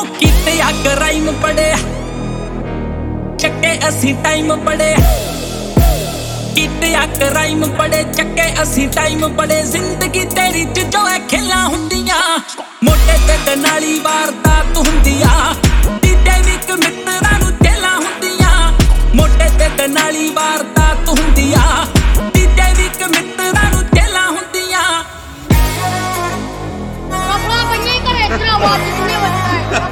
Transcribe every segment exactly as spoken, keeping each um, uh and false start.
कीते आ क्राइम बड़े चक्के असी टाइम बड़े कीते आ क्राइम बड़े चक्के असी टाइम बड़े जिंदगी तेरी च जो है खेला हुंदियां मोटे ते नाली वारदात हुंदियां दीदे विक मित्तरां नूं तेला हुंदियां मोटे ते नाली वारदात हुंदियां दीदे विक मित्तरां नूं तेला हुंदियां कपड़ा पन्ने करे इतना आवाज कितने बजता है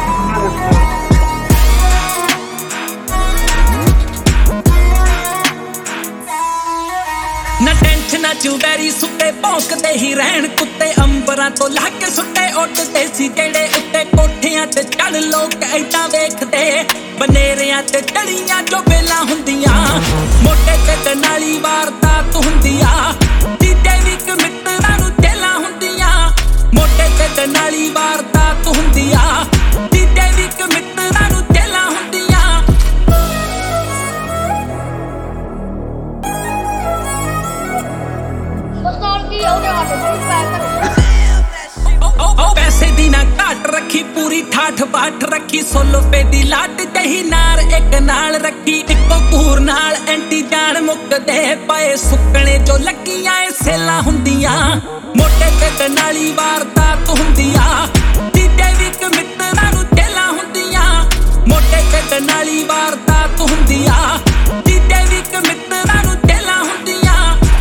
ना टेंशन चुबैरी सुते भौंकदे ही रहन कुत्ते अंबरां तो लाके सुट्टे उड्डदे सी जेड़े उत्ते कोठियां ते चढ़ लोक ऐदां वेखदे बनेरियां ते टड़ियां जो बेला हुंदियां मोटे ते नाली वारदात हुंदियां दीदे विक मित्तरां नूं तेला हुंदियां मोटे ते नाली वारदात हुंदियां दीदे विक मित्तरां नूं तेला हुंदियां की हो गया बहुत पैसा पैसे दी ना घाट रखी पूरी ठाठ बाट रखी सौ रुपए दी लाट जही नार एक नाल रखी इको कूर नाल एंटी जान मुकदे पाए सुकने जो लगियां सेला हुंदियां मोटे ते नाली वारदात हुंदियां दीदे विक मित्तरां नूं तेला हुंदियां मोटे ते नाली वारदात हुंदियां दीदे विक मित्तरां नूं तेला हुंदियां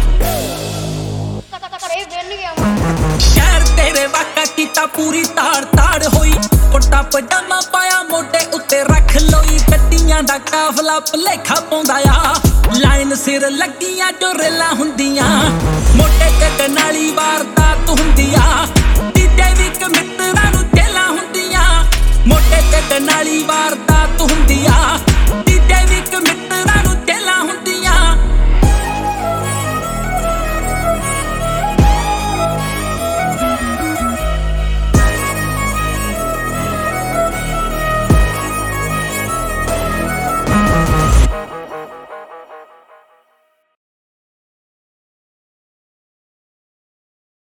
करे बेल गया शहर तेरे वाका कीता पूरी ताड़ ताड़ होई कोटा पजामा पाया मोटे उत्ते रख लोई गड्डियां दा काफला भलेखा पाउंदा आ लाइन सिर लगियां जो रेला हुंदियां मोटे ते नाली वारदात हुंदियां दीदे विक मित्तरां नूं तेला हुंदियां मोटे ते नाली वारदात हुंदियां